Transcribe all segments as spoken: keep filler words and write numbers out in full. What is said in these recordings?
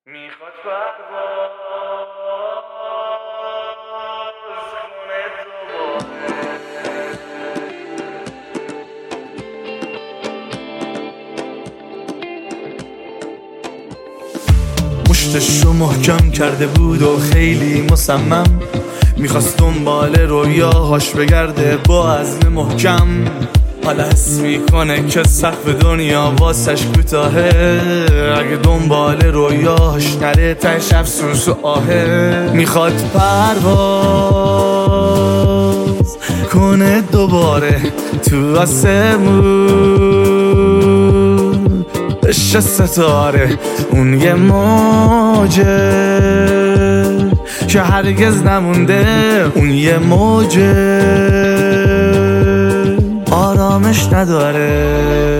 میخواد پرواز کنه دوباره. مشتشو محکم کرده بود و خیلی مصمم، میخواست دنبال رویاهاش بگرده با عزم محکم. حالا حس میکنه که سقف دنیا واسش کوتاهه، اگه دنبال رویاش نره تهش افسوس و آهه. میخواد پرواز کنه دوباره تو آسمون، بشه ستاره اون یه موجه که هرگز نمونده، اون یه موجه آرامش نداره.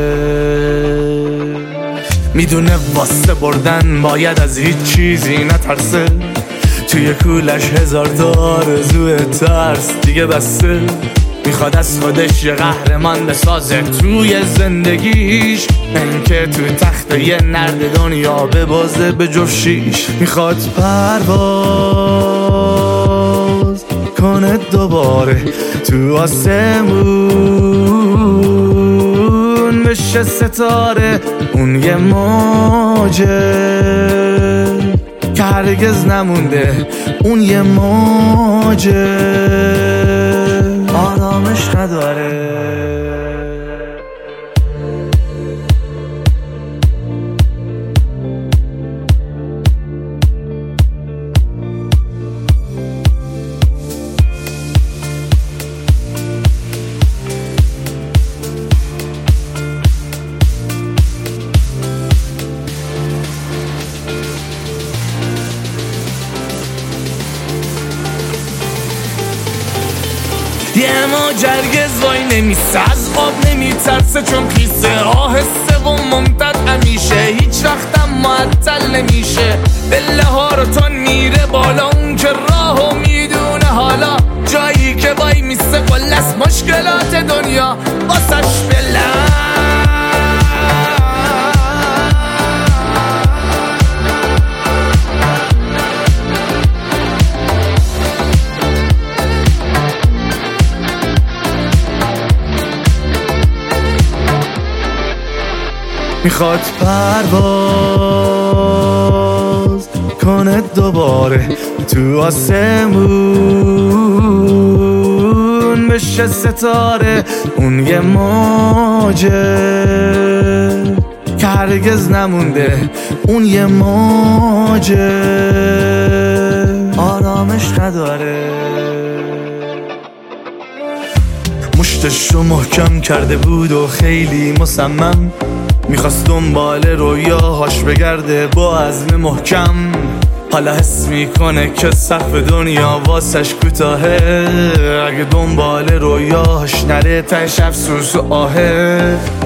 میدونه واسه بردن باید از هیچ چیزی نترسه، توی کولش هزار تا آرزوی ترس دیگه بسته. میخواد از خودش یه قهرمان بسازه توی زندگیش، اینکه تو تخت یه نرد دنیا ببازه به جفشیش. میخواد پرواز کنه دوباره تو آسمون، بشه ستاره اون یه موجه که هرگز نمونده، اون یه موجه آرامش نداره. یه موج هرگز وای نمیسته، از آب نمیترسه چون خیسه، آهسته و ممتد همیشه، هیچ وقتم معطل نمیشه. بله ها رو تون میره بالا، اون که راهو میدونه حالا، جایی که وای میسته کل از مشکلات دنیا واسش بله. میخواد پرواز کنه دوباره تو آسمون، بشه ستاره اون یه موجه که هرگز نمونده، اون یه موجه آرامش نداره. مشتشو محکم کرده بود و خیلی مصمم، میخواست دنبال رویاهاش بگرده با عزم محکم. حالا حس میکنه که سقف دنیا واسش کوتاهه، اگه دنبال رویاهاش نره تهش افسوس و آهه.